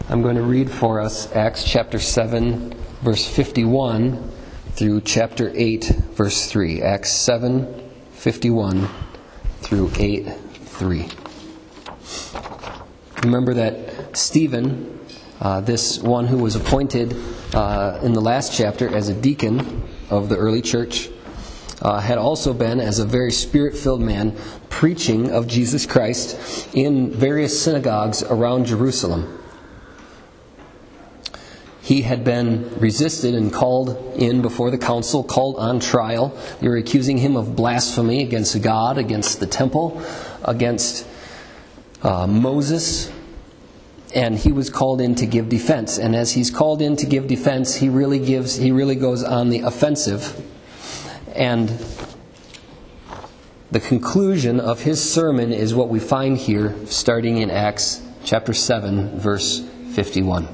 I'm going to read for us Acts chapter 7, verse 51 through chapter 8, verse 3. Acts 7, 51 through 8, 3. Remember that Stephen, this one who was appointed in the last chapter as a deacon of the early church, had also been, as a very spirit-filled man, preaching of Jesus Christ in various synagogues around Jerusalem. He had been resisted and called in before the council, called on trial. They were accusing him of blasphemy against God, against the temple, against Moses. And he was called in to give defense. And as he's called in to give defense, he really goes on the offensive. And the conclusion of his sermon is what we find here, starting in Acts chapter 7, verse 51.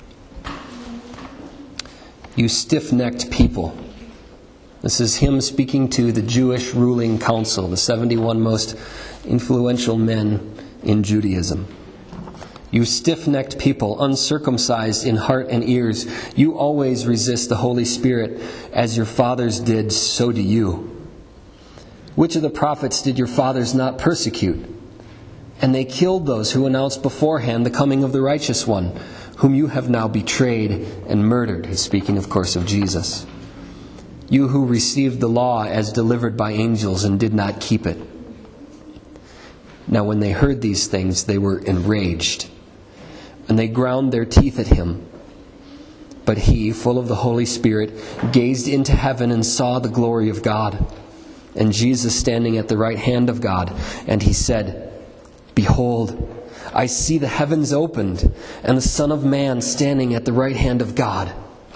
You stiff-necked people. This is him speaking to the Jewish ruling council, the 71 most influential men in Judaism. You stiff-necked people, uncircumcised in heart and ears, you always resist the Holy Spirit. As your fathers did, so do you. Which of the prophets did your fathers not persecute? And they killed those who announced beforehand the coming of the righteous one, whom you have now betrayed and murdered. He's speaking, of course, of Jesus. You who received the law as delivered by angels and did not keep it. Now when they heard these things, they were enraged, and they ground their teeth at him. But he, full of the Holy Spirit, gazed into heaven and saw the glory of God, and Jesus standing at the right hand of God. And he said, Behold, I see the heavens opened, and the Son of Man standing at the right hand of God.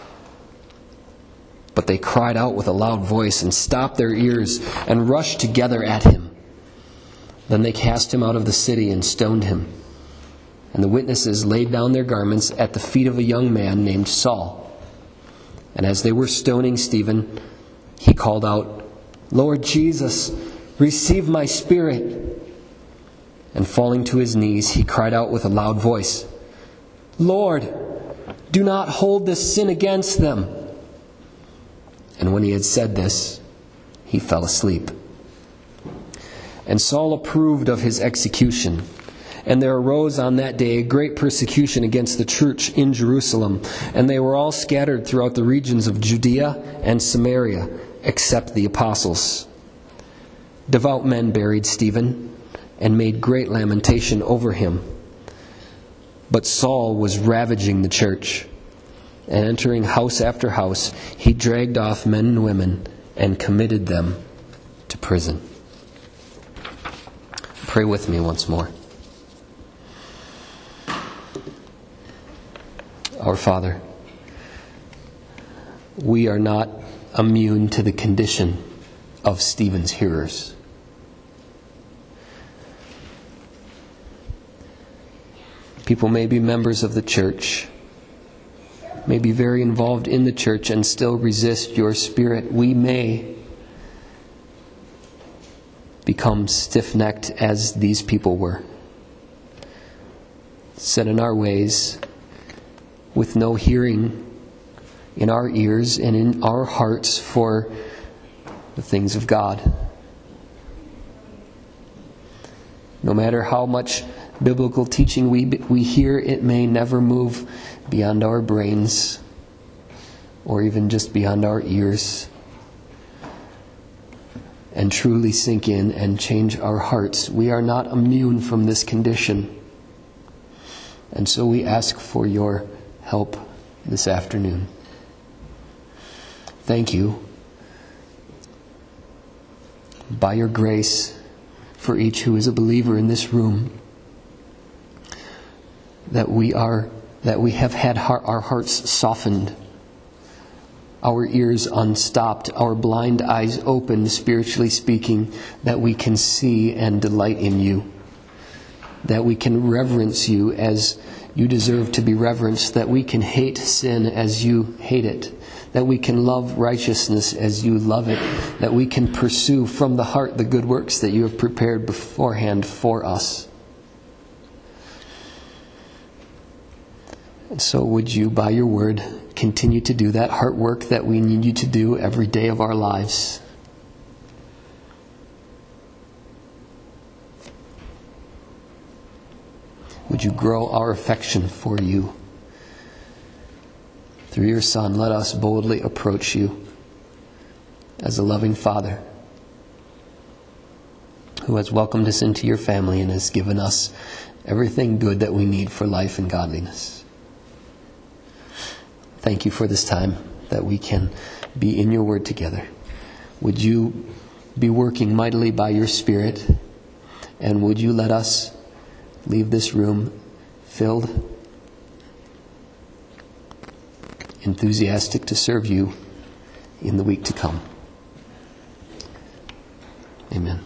But they cried out with a loud voice and stopped their ears and rushed together at him. Then they cast him out of the city and stoned him. And the witnesses laid down their garments at the feet of a young man named Saul. And as they were stoning Stephen, he called out, Lord Jesus, receive my spirit. And falling to his knees, he cried out with a loud voice, Lord, do not hold this sin against them. And when he had said this, he fell asleep. And Saul approved of his execution. And there arose on that day a great persecution against the church in Jerusalem. And they were all scattered throughout the regions of Judea and Samaria, except the apostles. Devout men buried Stephen, and made great lamentation over him. But Saul was ravaging the church, and entering house after house, he dragged off men and women and committed them to prison. Pray with me once more. Our Father, we are not immune to the condition of Stephen's hearers. People may be members of the church, may be very involved in the church and still resist your Spirit. We may become stiff-necked as these people were, set in our ways, with no hearing in our ears and in our hearts for the things of God. No matter how much biblical teaching we hear, it may never move beyond our brains or even just beyond our ears and truly sink in and change our hearts. We are not immune from this condition. And so we ask for your help this afternoon. Thank you, by your grace, for each who is a believer in this room, that we have had our hearts softened, our ears unstopped, our blind eyes opened, spiritually speaking, that we can see and delight in you, that we can reverence you as you deserve to be reverenced, that we can hate sin as you hate it, that we can love righteousness as you love it, that we can pursue from the heart the good works that you have prepared beforehand for us. And so would you, by your word, continue to do that heart work that we need you to do every day of our lives? Would you grow our affection for you? Through your Son, let us boldly approach you as a loving Father who has welcomed us into your family and has given us everything good that we need for life and godliness. Thank you for this time that we can be in your word together. Would you be working mightily by your Spirit, and would you let us leave this room filled, enthusiastic to serve you in the week to come. Amen.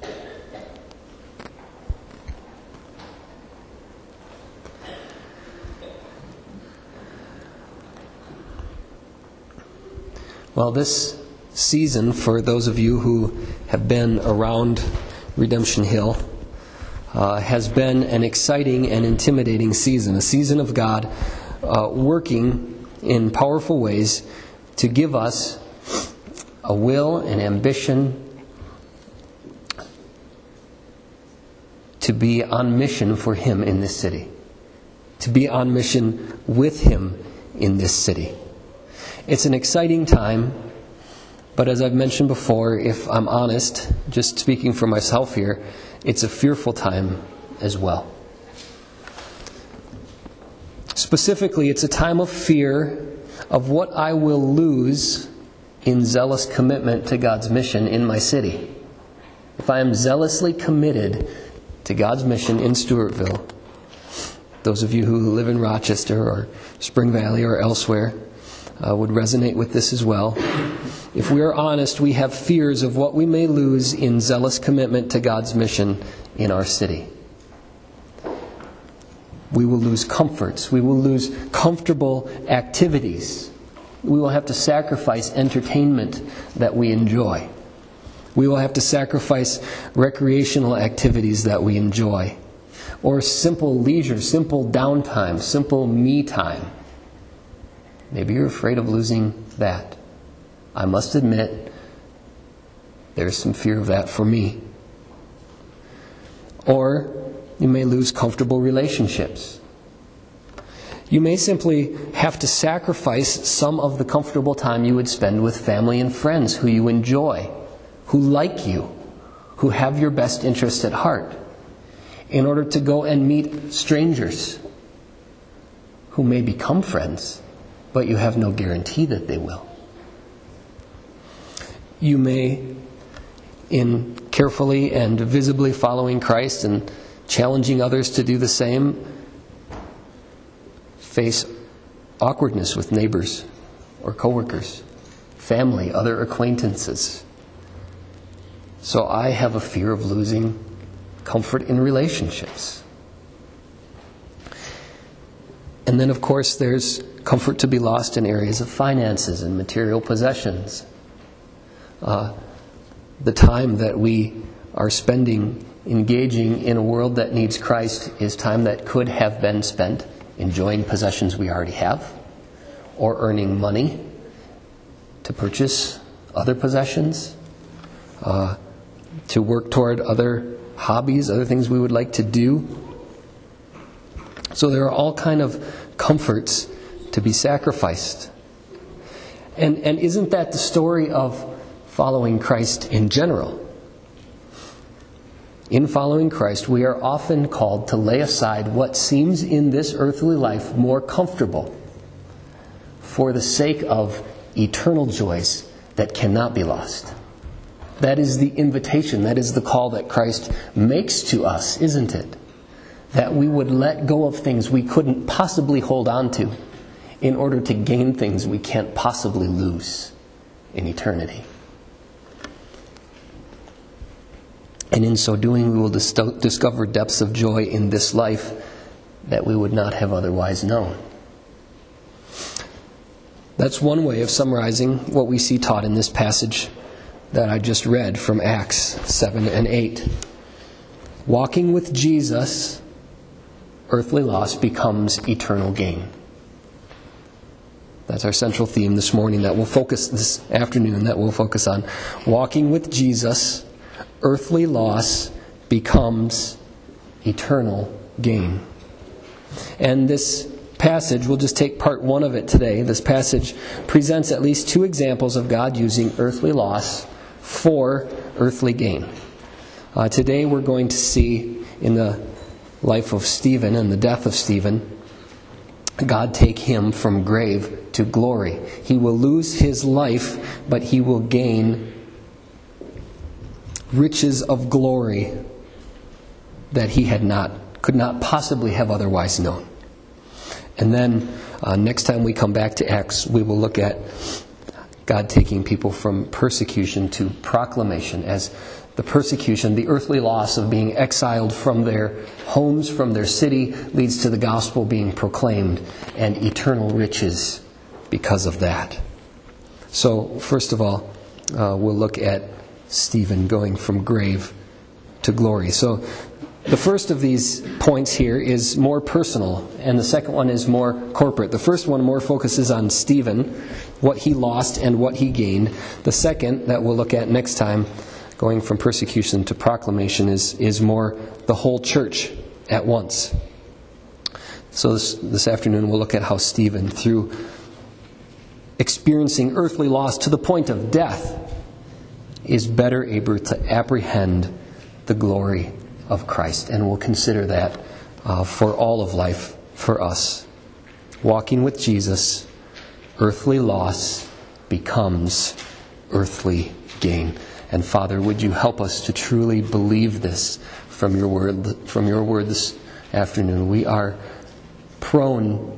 Well, this season, for those of you who have been around Redemption Hill, has been an exciting and intimidating season. A season of God working in powerful ways to give us a will and ambition to be on mission for Him in this city. To be on mission with Him in this city. It's an exciting time, but as I've mentioned before, if I'm honest, just speaking for myself here, it's a fearful time as well. Specifically, it's a time of fear of what I will lose in zealous commitment to God's mission in my city. If I am zealously committed to God's mission in Stewartville, those of you who live in Rochester or Spring Valley or elsewhere would resonate with this as well. If we are honest, we have fears of what we may lose in zealous commitment to God's mission in our city. We will lose comforts. We will lose comfortable activities. We will have to sacrifice entertainment that we enjoy. We will have to sacrifice recreational activities that we enjoy. Or simple leisure, simple downtime, simple me time. Maybe you're afraid of losing that. I must admit, there's some fear of that for me. Or you may lose comfortable relationships. You may simply have to sacrifice some of the comfortable time you would spend with family and friends who you enjoy, who like you, who have your best interest at heart, in order to go and meet strangers who may become friends, but you have no guarantee that they will. You may, in carefully and visibly following Christ and challenging others to do the same, face awkwardness with neighbors or coworkers, family, other acquaintances. So I have a fear of losing comfort in relationships. And then, of course, there's comfort to be lost in areas of finances and material possessions. The time that we are spending engaging in a world that needs Christ is time that could have been spent enjoying possessions we already have, or earning money to purchase other possessions, to work toward other hobbies, other things we would like to do. So there are all kind of comforts to be sacrificed. And isn't that the story of following Christ in general? In following Christ, we are often called to lay aside what seems in this earthly life more comfortable for the sake of eternal joys that cannot be lost. That is the invitation, that is the call that Christ makes to us, isn't it? That we would let go of things we couldn't possibly hold on to in order to gain things we can't possibly lose in eternity. And in so doing, we will discover depths of joy in this life that we would not have otherwise known. That's one way of summarizing what we see taught in this passage that I just read from Acts 7 and 8. Walking with Jesus, earthly loss becomes eternal gain. That's our central theme this morning this afternoon that we'll focus on. Walking with Jesus, earthly loss becomes eternal gain. And this passage, we'll just take part one of it today. This passage presents at least two examples of God using earthly loss for earthly gain. Today we're going to see in the life of Stephen and the death of Stephen, God take him from grave to glory. He will lose his life, but he will gain riches of glory that he could not possibly have otherwise known. And then next time we come back to Acts, we will look at God taking people from persecution to proclamation, as the persecution, the earthly loss of being exiled from their homes, from their city, leads to the gospel being proclaimed and eternal riches because of that. So, first of all, we'll look at Stephen going from grave to glory. So, the first of these points here is more personal, and the second one is more corporate. The first one more focuses on Stephen, what he lost and what he gained. The second, that we'll look at next time, going from persecution to proclamation, is more the whole church at once. So this afternoon we'll look at how Stephen, through experiencing earthly loss to the point of death, is better able to apprehend the glory of Christ. And we'll consider that for all of life for us. Walking with Jesus, earthly loss becomes earthly gain. And Father, would you help us to truly believe this from your word this afternoon. We are prone,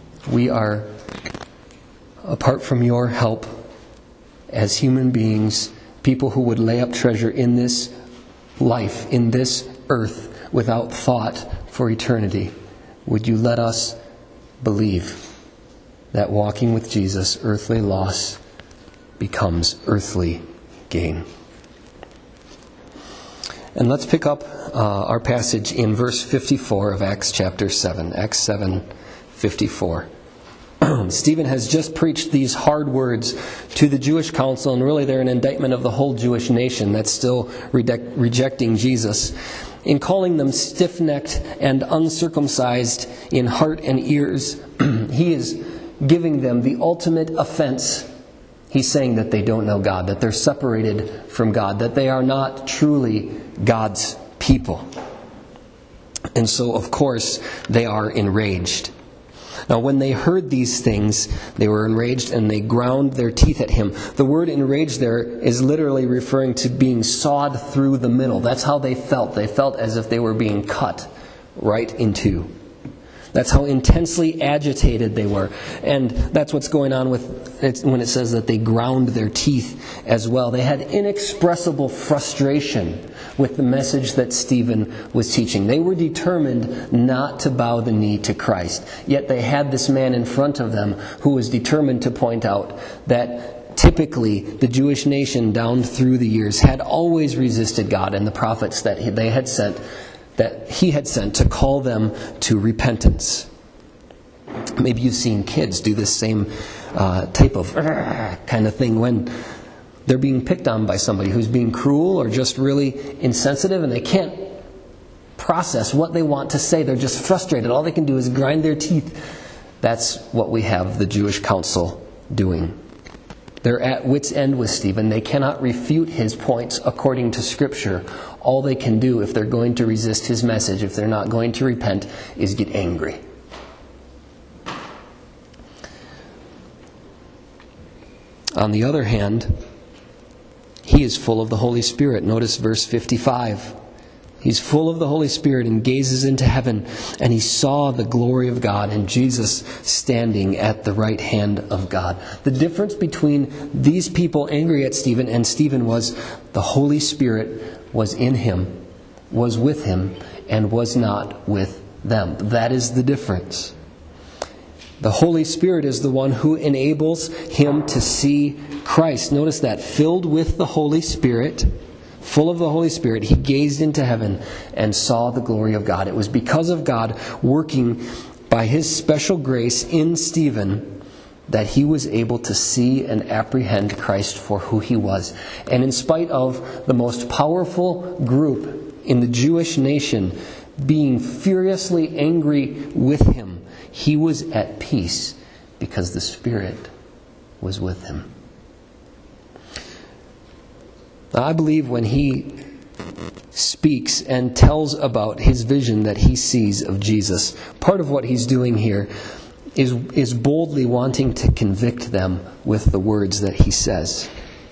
apart from your help, as human beings, people who would lay up treasure in this life, in this earth, without thought for eternity. Would you let us believe that walking with Jesus, earthly loss becomes earthly gain. And let's pick up our passage in verse 54 of Acts chapter 7. Acts 7:54. Stephen has just preached these hard words to the Jewish council, and really they're an indictment of the whole Jewish nation that's still rejecting Jesus, in calling them stiff-necked and uncircumcised in heart and ears. He is giving them the ultimate offense. He's saying that they don't know God, that they're separated from God, that they are not truly God's people. And so, of course, they are enraged. Now, when they heard these things, they were enraged and they ground their teeth at him. The word enraged there is literally referring to being sawed through the middle. That's how they felt. They felt as if they were being cut right in two. That's how intensely agitated they were. And that's what's going on with it when it says that they ground their teeth as well. They had inexpressible frustration with the message that Stephen was teaching. They were determined not to bow the knee to Christ. Yet they had this man in front of them who was determined to point out that typically the Jewish nation down through the years had always resisted God and the prophets that he had sent to call them to repentance. Maybe you've seen kids do this same type of kind of thing when they're being picked on by somebody who's being cruel or just really insensitive, and they can't process what they want to say. They're just frustrated. All they can do is grind their teeth. That's what we have the Jewish council doing. They're at wit's end with Stephen. They cannot refute his points according to Scripture. All they can do, if they're going to resist his message, if they're not going to repent, is get angry. On the other hand, he is full of the Holy Spirit. Notice verse 55. He's full of the Holy Spirit and gazes into heaven, and he saw the glory of God and Jesus standing at the right hand of God. The difference between these people angry at Stephen and Stephen was the Holy Spirit was in him, was with him, and was not with them. That is the difference. The Holy Spirit is the one who enables him to see Christ. Notice that, filled with the Holy Spirit, full of the Holy Spirit, he gazed into heaven and saw the glory of God. It was because of God working by his special grace in Stephen that he was able to see and apprehend Christ for who he was. And in spite of the most powerful group in the Jewish nation being furiously angry with him, he was at peace because the Spirit was with him. Now, I believe when he speaks and tells about his vision that he sees of Jesus, part of what he's doing here is boldly wanting to convict them with the words that he says.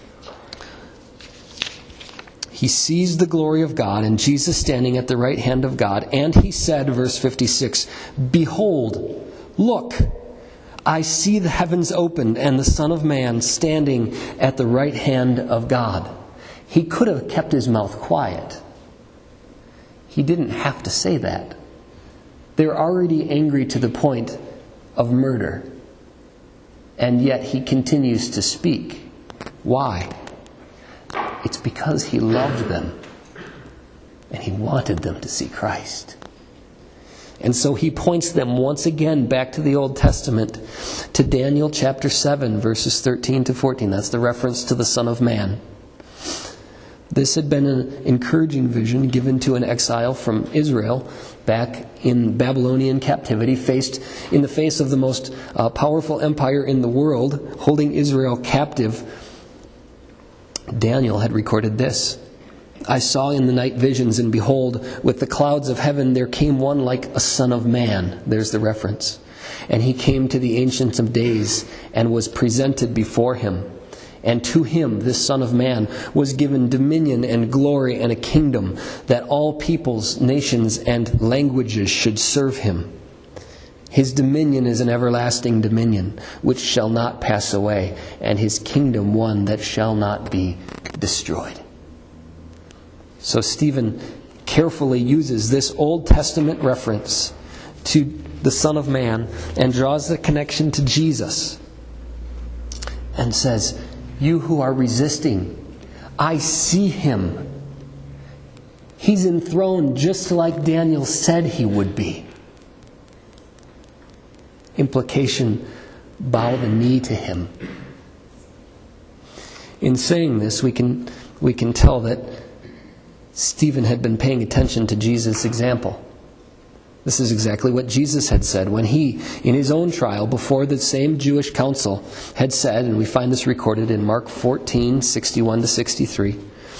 He sees the glory of God and Jesus standing at the right hand of God, and he said, verse 56, "Behold, look, I see the heavens opened and the Son of Man standing at the right hand of God." He could have kept his mouth quiet. He didn't have to say that. They're already angry to the point of murder. And yet he continues to speak. Why? It's because he loved them. And he wanted them to see Christ. And so he points them once again back to the Old Testament, to Daniel chapter 7, verses 13 to 14. That's the reference to the Son of Man. This had been an encouraging vision given to an exile from Israel back in Babylonian captivity, faced in the face of the most powerful empire in the world, holding Israel captive. Daniel had recorded this: "I saw in the night visions, and behold, with the clouds of heaven there came one like a son of man." There's the reference. "And he came to the Ancient of Days, and was presented before him. And to him, this Son of Man, was given dominion and glory and a kingdom, that all peoples, nations, and languages should serve him. His dominion is an everlasting dominion, which shall not pass away, and his kingdom one that shall not be destroyed." So Stephen carefully uses this Old Testament reference to the Son of Man and draws the connection to Jesus and says, "You who are resisting, I see him. He's enthroned just like Daniel said he would be." Implication, bow the knee to him. In saying this, we can tell that Stephen had been paying attention to Jesus' example. This is exactly what Jesus had said when he, in his own trial before the same Jewish council, had said, and we find this recorded in Mark 14, 61 to 63.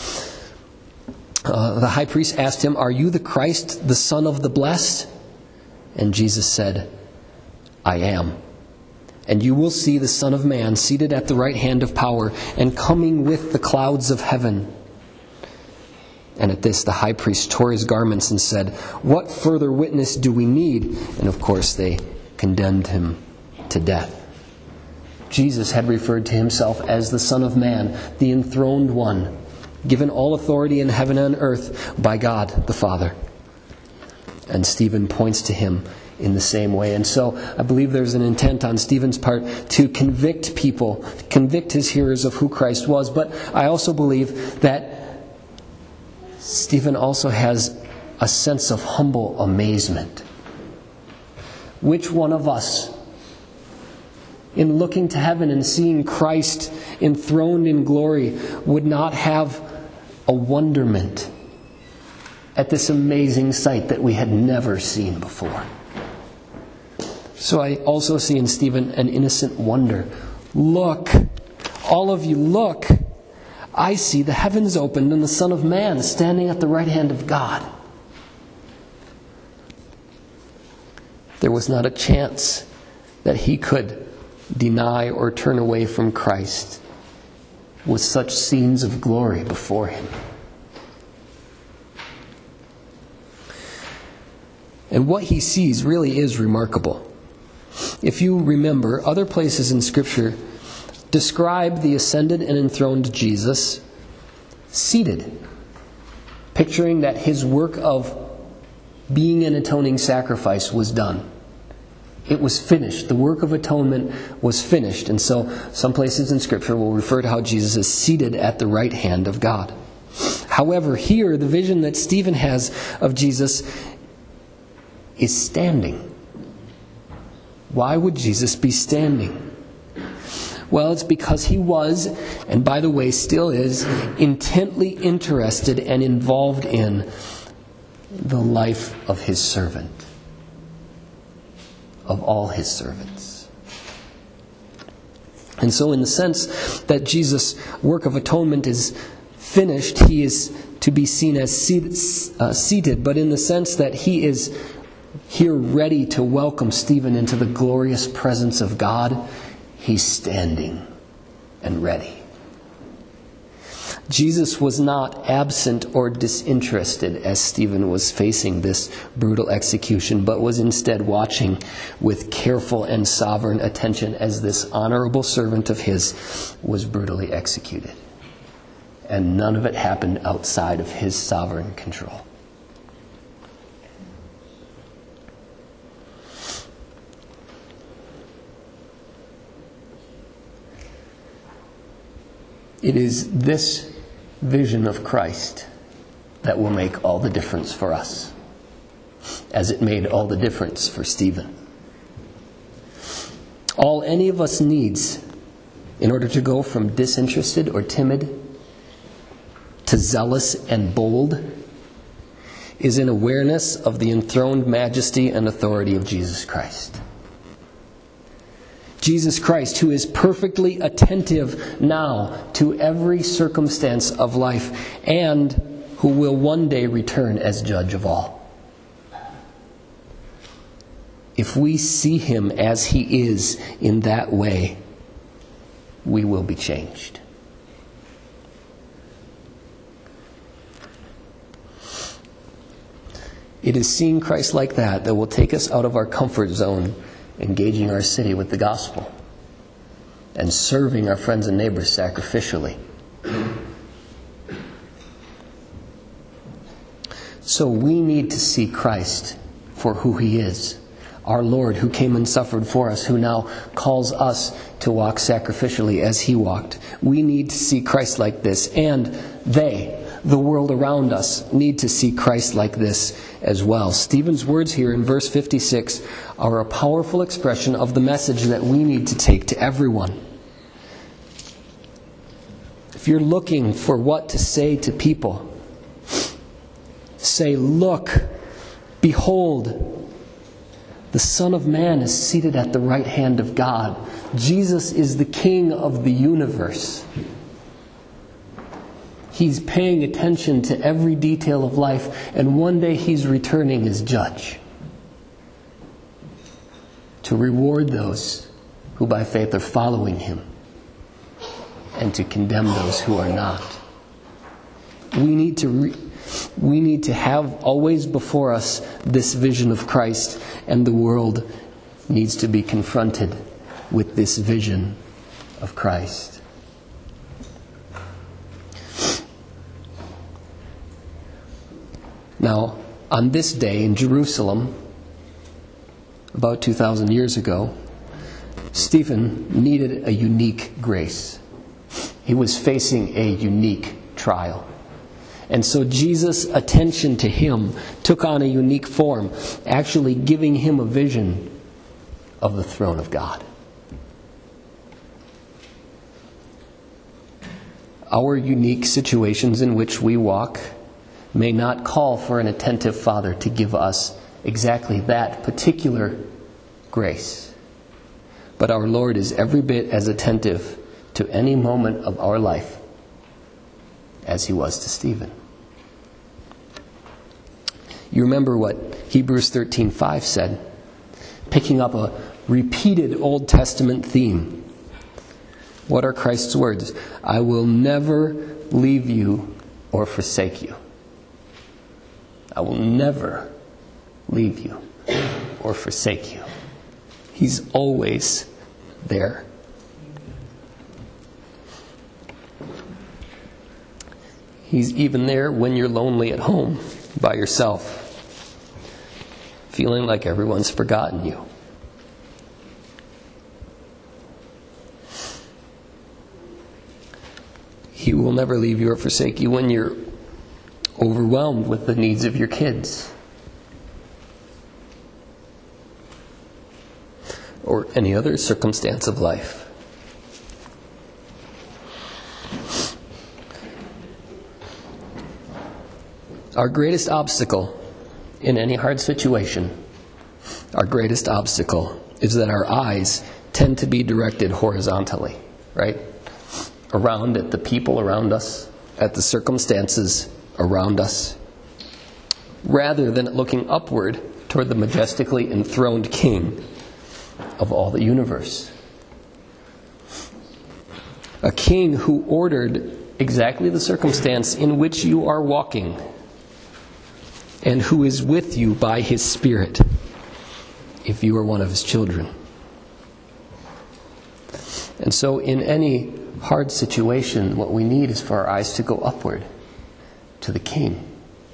The high priest asked him, "Are you the Christ, the Son of the Blessed?" And Jesus said, "I am. And you will see the Son of Man seated at the right hand of power and coming with the clouds of heaven." And at this, the high priest tore his garments and said, "What further witness do we need?" And of course, they condemned him to death. Jesus had referred to himself as the Son of Man, the enthroned one, given all authority in heaven and earth by God the Father. And Stephen points to him in the same way. And so I believe there's an intent on Stephen's part to convict people, convict his hearers of who Christ was. But I also believe that Stephen also has a sense of humble amazement. Which one of us, in looking to heaven and seeing Christ enthroned in glory, would not have a wonderment at this amazing sight that we had never seen before? So I also see in Stephen an innocent wonder. "Look, all of you, look. I see the heavens opened and the Son of Man standing at the right hand of God." There was not a chance that he could deny or turn away from Christ with such scenes of glory before him. And what he sees really is remarkable. If you remember, other places in Scripture describe the ascended and enthroned Jesus seated, picturing that his work of being an atoning sacrifice was done. It was finished. The work of atonement was finished. And so some places in Scripture will refer to how Jesus is seated at the right hand of God. However, here, the vision that Stephen has of Jesus is standing. Why would Jesus be standing? Well, it's because he was, and by the way still is, intently interested and involved in the life of his servant, of all his servants. And so in the sense that Jesus' work of atonement is finished, he is to be seen as seated, but in the sense that he is here ready to welcome Stephen into the glorious presence of God, he's standing and ready. Jesus was not absent or disinterested as Stephen was facing this brutal execution, but was instead watching with careful and sovereign attention as this honorable servant of his was brutally executed. And none of it happened outside of his sovereign control. It is this vision of Christ that will make all the difference for us, as it made all the difference for Stephen. All any of us needs in order to go from disinterested or timid to zealous and bold is an awareness of the enthroned majesty and authority of Jesus Christ. Jesus Christ, who is perfectly attentive now to every circumstance of life and who will one day return as judge of all. If we see him as he is in that way, we will be changed. It is seeing Christ like that that will take us out of our comfort zone, engaging our city with the gospel and serving our friends and neighbors sacrificially. So we need to see Christ for who he is, our Lord who came and suffered for us, who now calls us to walk sacrificially as he walked. We need to see Christ like this, and the world around us, need to see Christ like this as well. Stephen's words here in verse 56 are a powerful expression of the message that we need to take to everyone. If you're looking for what to say to people, say, "Look, behold, the Son of Man is seated at the right hand of God. Jesus is the King of the universe. He's paying attention to every detail of life, and one day he's returning as judge to reward those who by faith are following him and to condemn those who are not." We need to have always before us this vision of Christ, and the world needs to be confronted with this vision of Christ. Now, on this day in Jerusalem, about 2,000 years ago, Stephen needed a unique grace. He was facing a unique trial. And so Jesus' attention to him took on a unique form, actually giving him a vision of the throne of God. Our unique situations in which we walk may not call for an attentive Father to give us exactly that particular grace. But our Lord is every bit as attentive to any moment of our life as he was to Stephen. You remember what Hebrews 13:5 said, picking up a repeated Old Testament theme. What are Christ's words? "I will never leave you or forsake you." I will never leave you or forsake you. He's always there. He's even there when you're lonely at home by yourself, feeling like everyone's forgotten you. He will never leave you or forsake you when you're overwhelmed with the needs of your kids or any other circumstance of life. Our greatest obstacle in any hard situation, our greatest obstacle is that our eyes tend to be directed horizontally, right? Around at the people around us, at the circumstances around us, rather than looking upward toward the majestically enthroned King of all the universe. A king who ordered exactly the circumstance in which you are walking, and who is with you by His Spirit, if you are one of His children. And so in any hard situation, what we need is for our eyes to go upward to the King.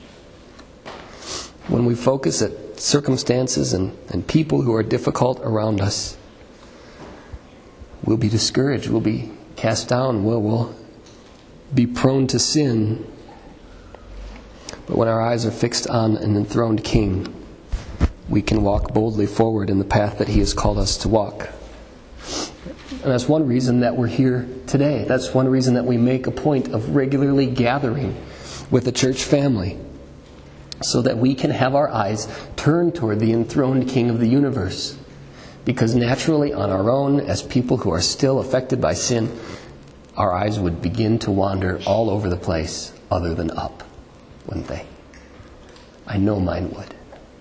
When we focus at circumstances and people who are difficult around us, we'll be discouraged, we'll be cast down, we'll be prone to sin. But when our eyes are fixed on an enthroned King, we can walk boldly forward in the path that He has called us to walk. And that's one reason that we're here today. That's one reason that we make a point of regularly gathering with the church family, so that we can have our eyes turned toward the enthroned King of the universe. Because naturally, on our own, as people who are still affected by sin, our eyes would begin to wander all over the place other than up, wouldn't they? I know mine would.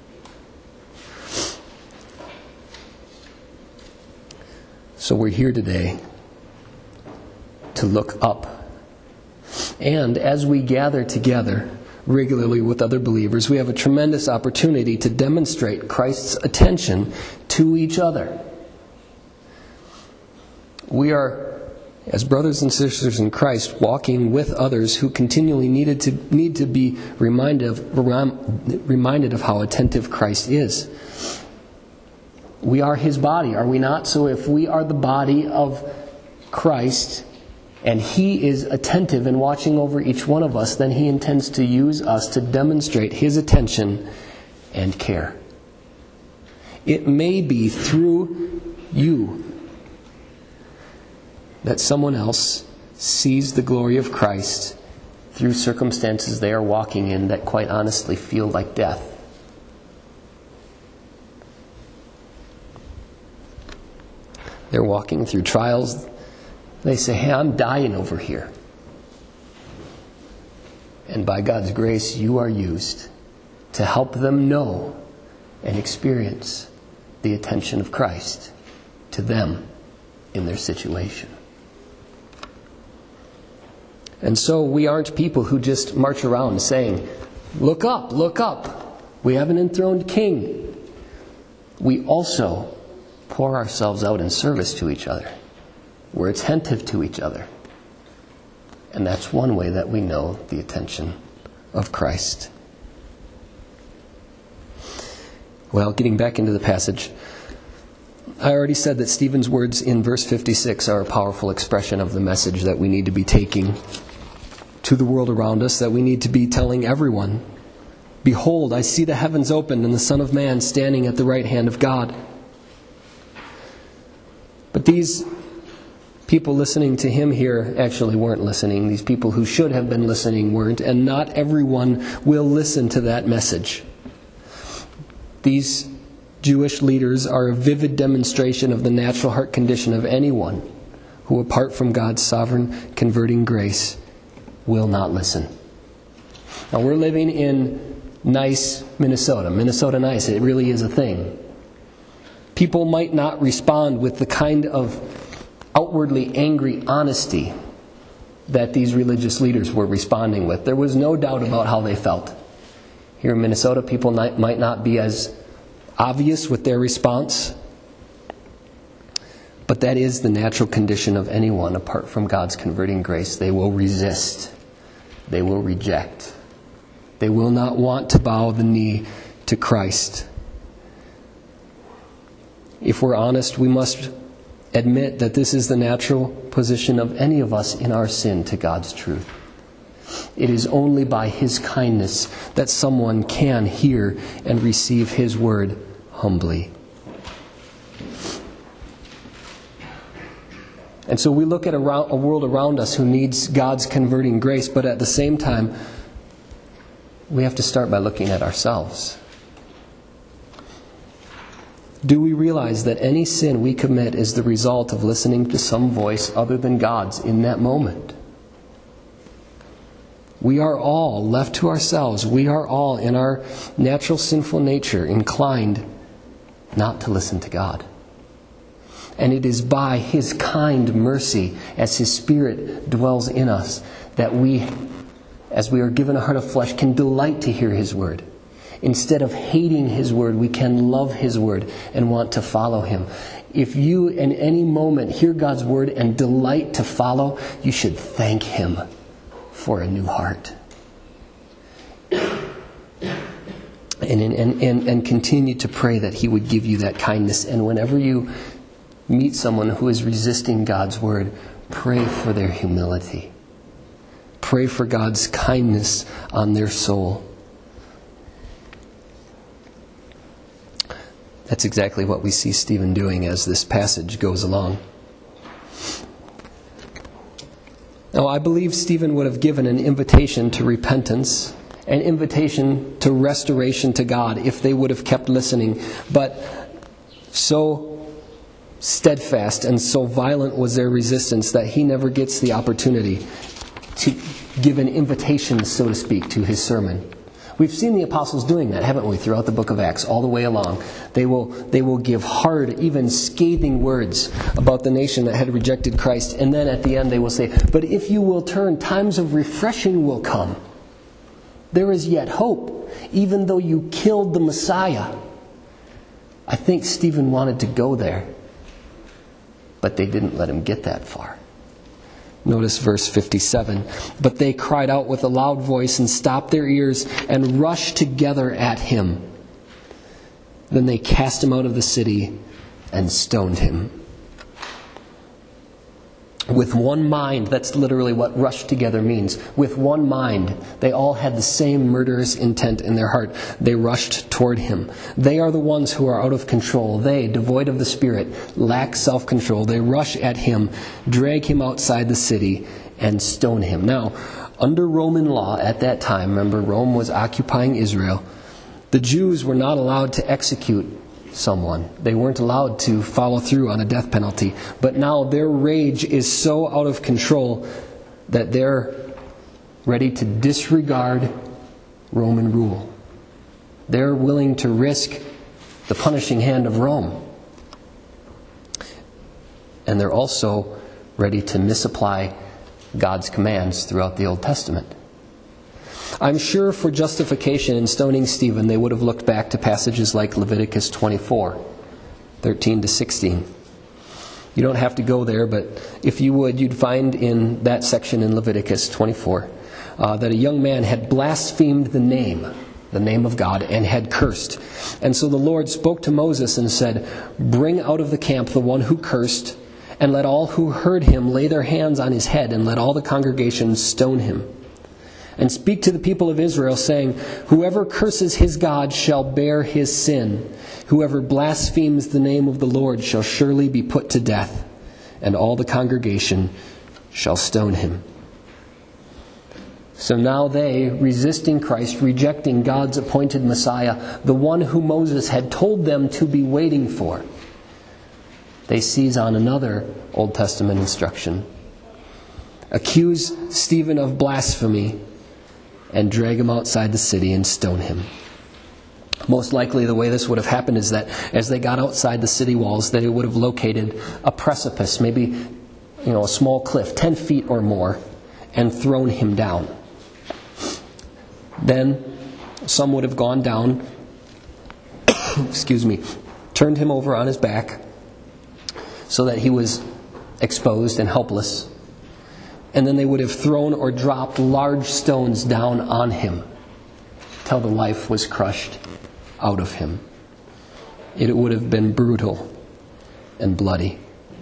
So we're here today to look up. And as we gather together regularly with other believers, we have a tremendous opportunity to demonstrate Christ's attention to each other. We are, as brothers and sisters in Christ, walking with others who continually need to be reminded of how attentive Christ is. We are His body, are we not? So if we are the body of Christ, and He is attentive and watching over each one of us, then He intends to use us to demonstrate His attention and care. It may be through you that someone else sees the glory of Christ through circumstances they are walking in that quite honestly feel like death. They're walking through trials. They say, hey, I'm dying over here. And by God's grace, you are used to help them know and experience the attention of Christ to them in their situation. And so we aren't people who just march around saying, look up, look up. We have an enthroned King. We also pour ourselves out in service to each other. We're attentive to each other. And that's one way that we know the attention of Christ. Well, getting back into the passage, I already said that Stephen's words in verse 56 are a powerful expression of the message that we need to be taking to the world around us, that we need to be telling everyone, behold, I see the heavens opened and the Son of Man standing at the right hand of God. But these people listening to him here actually weren't listening. These people who should have been listening weren't, and not everyone will listen to that message. These Jewish leaders are a vivid demonstration of the natural heart condition of anyone who, apart from God's sovereign converting grace, will not listen. Now, we're living in nice Minnesota. Minnesota nice, it really is a thing. People might not respond with the kind of outwardly angry honesty that these religious leaders were responding with. There was no doubt about how they felt. Here in Minnesota, people might not be as obvious with their response, but that is the natural condition of anyone apart from God's converting grace. They will resist. They will reject. They will not want to bow the knee to Christ. If we're honest, we must admit that this is the natural position of any of us in our sin to God's truth. It is only by His kindness that someone can hear and receive His word humbly. And so we look at a world around us who needs God's converting grace, but at the same time, we have to start by looking at ourselves. Do we realize that any sin we commit is the result of listening to some voice other than God's in that moment? We are all left to ourselves. We are all, in our natural sinful nature, inclined not to listen to God. And it is by His kind mercy, as His Spirit dwells in us, that we, as we are given a heart of flesh, can delight to hear His word. Instead of hating His word, we can love His word and want to follow Him. If you, in any moment, hear God's word and delight to follow, you should thank Him for a new heart. And continue to pray that He would give you that kindness. And whenever you meet someone who is resisting God's word, pray for their humility. Pray for God's kindness on their soul. That's exactly what we see Stephen doing as this passage goes along. Now, I believe Stephen would have given an invitation to repentance, an invitation to restoration to God if they would have kept listening. But so steadfast and so violent was their resistance that he never gets the opportunity to give an invitation, so to speak, to his sermon. We've seen the apostles doing that, haven't we, throughout the book of Acts, all the way along. They will give hard, even scathing words about the nation that had rejected Christ. And then at the end they will say, "But if you will turn, times of refreshing will come. There is yet hope, even though you killed the Messiah." I think Stephen wanted to go there, but they didn't let him get that far. Notice verse 57. "But they cried out with a loud voice and stopped their ears and rushed together at him. Then they cast him out of the city and stoned him." With one mind, that's literally what rushed together means. With one mind, they all had the same murderous intent in their heart. They rushed toward him. They are the ones who are out of control. They, devoid of the Spirit, lack self-control. They rush at him, drag him outside the city, and stone him. Now, under Roman law at that time, remember Rome was occupying Israel, the Jews were not allowed to execute someone. They weren't allowed to follow through on a death penalty. But now their rage is so out of control that they're ready to disregard Roman rule. They're willing to risk the punishing hand of Rome. And they're also ready to misapply God's commands throughout the Old Testament. I'm sure for justification in stoning Stephen, they would have looked back to passages like Leviticus 24, 13 to 16. You don't have to go there, but if you would, you'd find in that section in Leviticus 24 that a young man had blasphemed the name of God, and had cursed. And so the Lord spoke to Moses and said, "Bring out of the camp the one who cursed, and let all who heard him lay their hands on his head, and let all the congregation stone him. And speak to the people of Israel, saying, whoever curses his God shall bear his sin. Whoever blasphemes the name of the Lord shall surely be put to death, and all the congregation shall stone him." So now they, resisting Christ, rejecting God's appointed Messiah, the one who Moses had told them to be waiting for, they seize on another Old Testament instruction. Accuse Stephen of blasphemy and drag him outside the city and stone him. Most likely the way this would have happened is that as they got outside the city walls, they would have located a precipice, maybe a small cliff, 10 feet or more, and thrown him down. Then some would have gone down, turned him over on his back so that he was exposed and helpless. And then they would have thrown or dropped large stones down on him till the life was crushed out of him. It would have been brutal and bloody.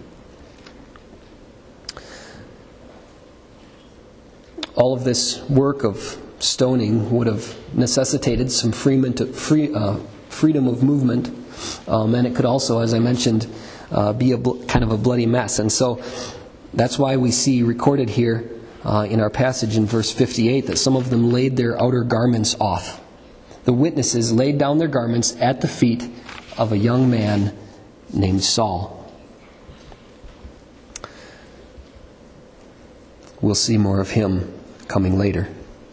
All of this work of stoning would have necessitated some freedom of movement, and it could also, as I mentioned, be kind of a bloody mess. And so that's why we see recorded here in our passage in verse 58 that some of them laid their outer garments off. The witnesses laid down their garments at the feet of a young man named Saul. We'll see more of him coming later.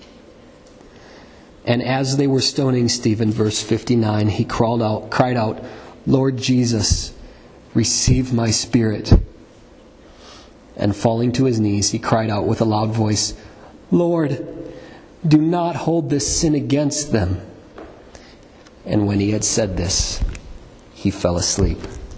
And as they were stoning Stephen, verse 59, he cried out, "Lord Jesus, receive my spirit." And falling to his knees, he cried out with a loud voice, "Lord, do not hold this sin against them." And when he had said this, he fell asleep.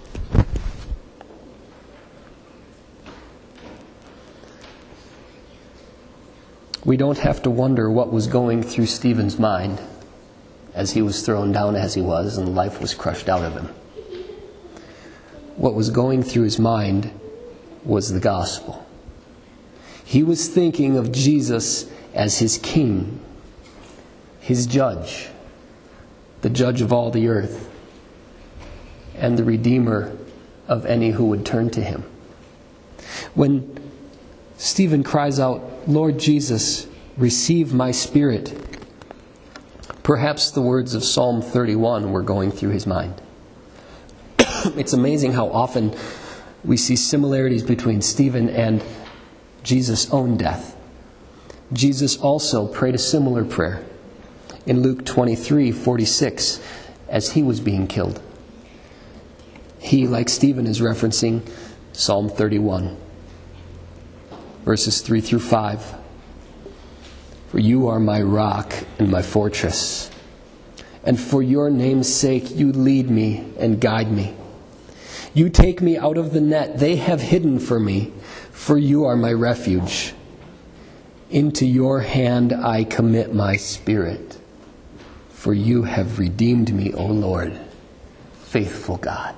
We don't have to wonder what was going through Stephen's mind as he was thrown down as he was and life was crushed out of him. What was going through his mind was the gospel. He was thinking of Jesus as his king, his judge, the judge of all the earth, and the redeemer of any who would turn to him. When Stephen cries out, "Lord Jesus, receive my spirit," perhaps the words of Psalm 31 were going through his mind. It's amazing how often we see similarities between Stephen and Jesus' own death. Jesus also prayed a similar prayer in Luke 23:46 as he was being killed. He, like Stephen, is referencing Psalm 31. Verses 3 through 5. "For you are my rock and my fortress, and for your name's sake you lead me and guide me. You take me out of the net they have hidden for me, for you are my refuge. Into your hand I commit my spirit, for you have redeemed me, O Lord, faithful God."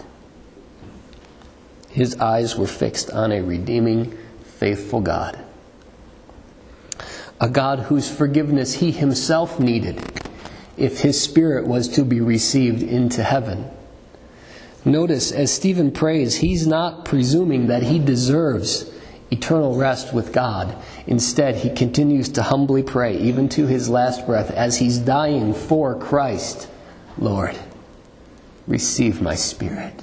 His eyes were fixed on a redeeming, faithful God. A God whose forgiveness he himself needed if his spirit was to be received into heaven. Notice, as Stephen prays, he's not presuming that he deserves eternal rest with God. Instead, he continues to humbly pray, even to his last breath, as he's dying for Christ, "Lord, receive my spirit."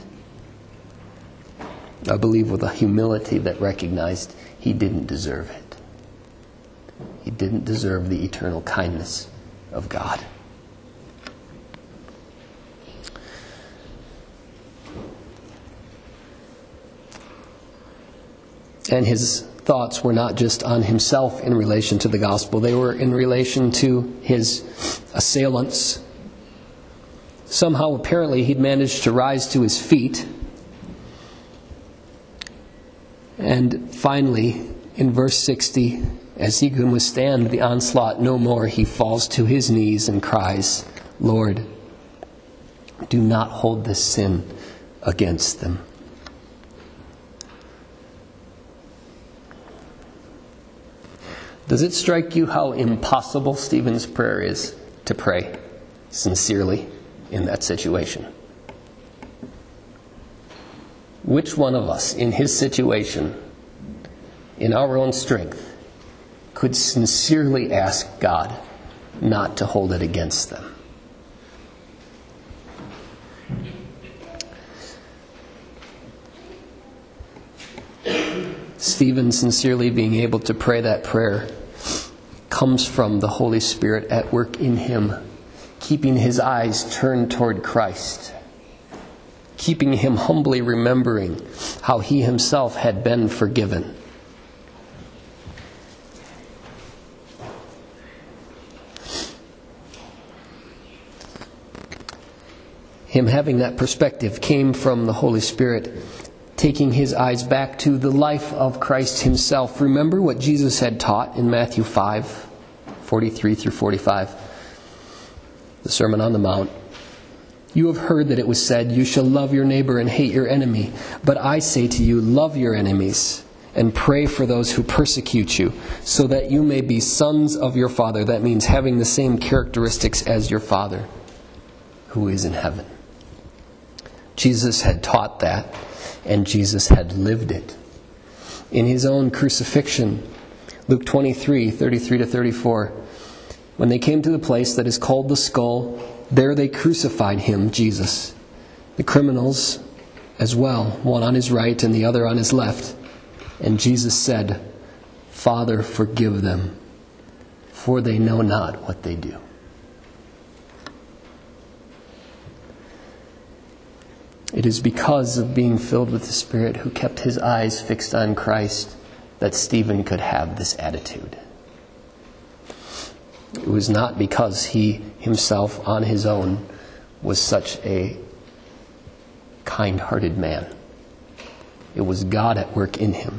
I believe with a humility that recognized he didn't deserve it. He didn't deserve the eternal kindness of God. And his thoughts were not just on himself in relation to the gospel. They were in relation to his assailants. Somehow, apparently, he'd managed to rise to his feet. And finally, in verse 60, as he can withstand the onslaught no more, he falls to his knees and cries, "Lord, do not hold this sin against them." Does it strike you how impossible Stephen's prayer is to pray sincerely in that situation? Which one of us in his situation, in our own strength, could sincerely ask God not to hold it against them? Stephen sincerely being able to pray that prayer comes from the Holy Spirit at work in him, keeping his eyes turned toward Christ, keeping him humbly remembering how he himself had been forgiven. Him having that perspective came from the Holy Spirit taking his eyes back to the life of Christ himself. Remember what Jesus had taught in Matthew 5:43 through 45, the Sermon on the Mount. "You have heard that it was said, 'You shall love your neighbor and hate your enemy.' But I say to you, love your enemies and pray for those who persecute you, so that you may be sons of your Father." That means having the same characteristics as your Father who is in heaven. Jesus had taught that, and Jesus had lived it. In his own crucifixion, Luke 23, 33 to 34. When they came to the place that is called the Skull, there they crucified him, Jesus, the criminals as well, one on his right and the other on his left. And Jesus said, Father, forgive them, for they know not what they do. It is because of being filled with the Spirit, who kept his eyes fixed on Christ, that Stephen could have this attitude. It was not because he himself on his own was such a kind-hearted man. It was God at work in him.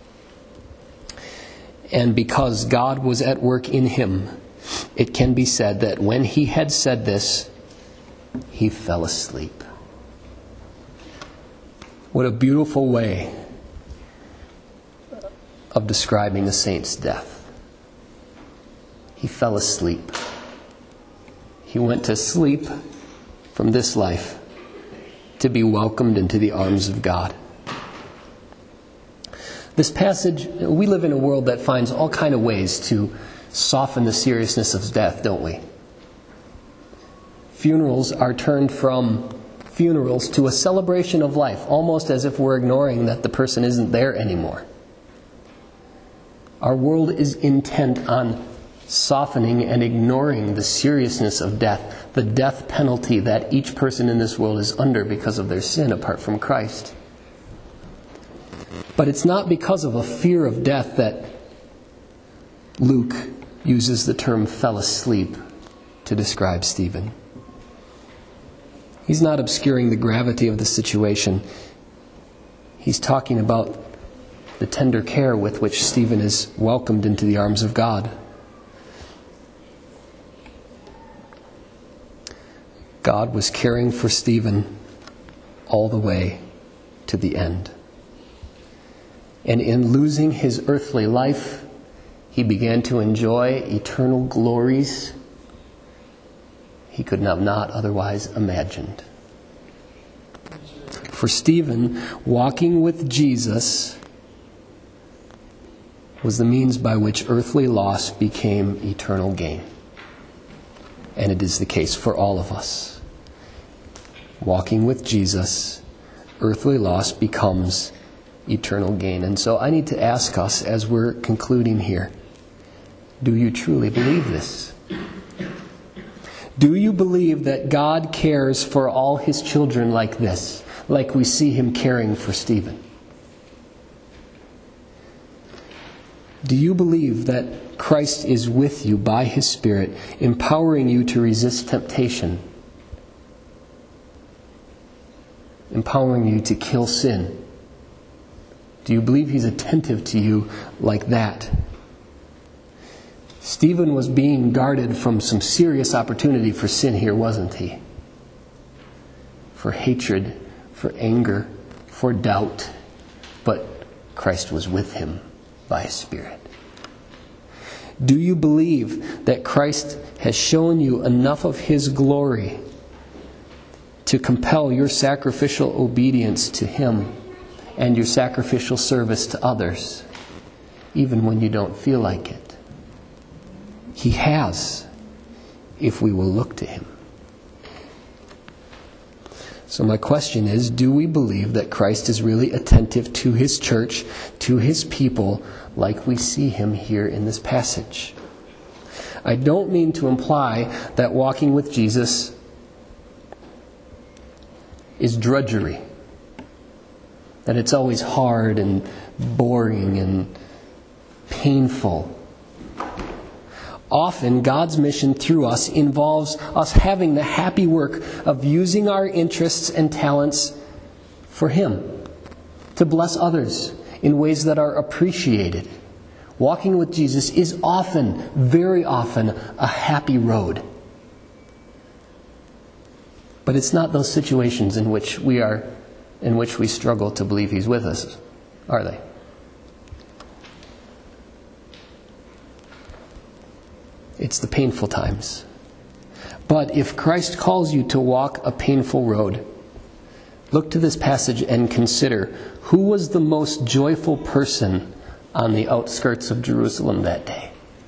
And because God was at work in him, it can be said that when he had said this, he fell asleep. What a beautiful way of describing a saint's death. He fell asleep. He went to sleep from this life to be welcomed into the arms of God. This passage, we live in a world that finds all kinds of ways to soften the seriousness of death, don't we? Funerals are turned from funerals to a celebration of life, almost as if we're ignoring that the person isn't there anymore. Our world is intent on softening and ignoring the seriousness of death, the death penalty that each person in this world is under because of their sin apart from Christ. But it's not because of a fear of death that Luke uses the term fell asleep to describe Stephen. He's not obscuring the gravity of the situation. He's talking about the tender care with which Stephen is welcomed into the arms of God. God was caring for Stephen all the way to the end. And in losing his earthly life, he began to enjoy eternal glories he could have not otherwise imagined. For Stephen, walking with Jesus was the means by which earthly loss became eternal gain. And it is the case for all of us. Walking with Jesus, earthly loss becomes eternal gain. And so I need to ask us as we're concluding here, do you truly believe this? Do you believe that God cares for all his children like this, like we see him caring for Stephen? Do you believe that Christ is with you by his Spirit, empowering you to resist temptation, empowering you to kill sin? Do you believe he's attentive to you like that? Stephen was being guarded from some serious opportunity for sin here, wasn't he? For hatred, for anger, for doubt. But Christ was with him by his Spirit. Do you believe that Christ has shown you enough of his glory to compel your sacrificial obedience to him and your sacrificial service to others, even when you don't feel like it? He has, if we will look to him. So my question is, do we believe that Christ is really attentive to his church, to his people, like we see him here in this passage? I don't mean to imply that walking with Jesus is drudgery, that it's always hard and boring and painful. Often, God's mission through us involves us having the happy work of using our interests and talents for him, to bless others in ways that are appreciated. Walking with Jesus is often, very often, a happy road. But it's not those situations in which we struggle to believe he's with us, are they? It's the painful times. But if Christ calls you to walk a painful road, look to this passage and consider, who was the most joyful person on the outskirts of Jerusalem that day.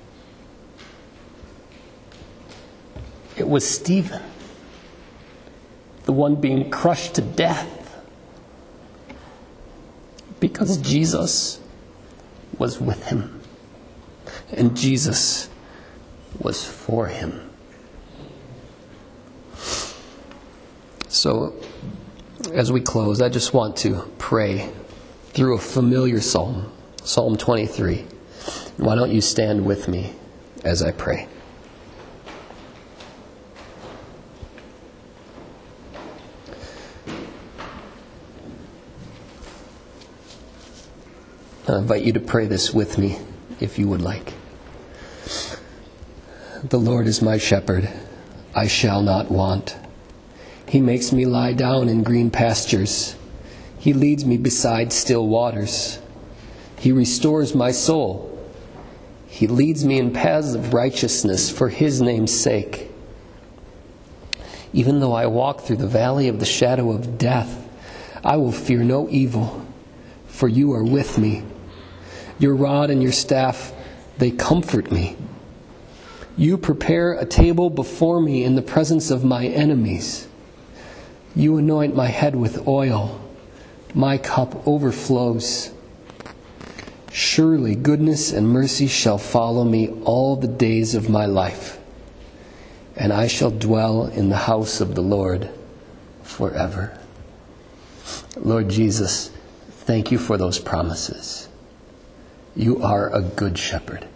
It was Stephen, the one being crushed to death, because Jesus was with him, and Jesus was for him. So, as we close, I just want to pray through a familiar psalm, Psalm 23. Why don't you stand with me as I pray? I invite you to pray this with me, if you would like. The Lord is my shepherd, I shall not want. He makes me lie down in green pastures. He leads me beside still waters. He restores my soul. He leads me in paths of righteousness for his name's sake. Even though I walk through the valley of the shadow of death, I will fear no evil, for you are with me. Your rod and your staff, they comfort me. You prepare a table before me in the presence of my enemies. You anoint my head with oil. My cup overflows. Surely goodness and mercy shall follow me all the days of my life, and I shall dwell in the house of the Lord forever. Lord Jesus, thank you for those promises. You are a good shepherd.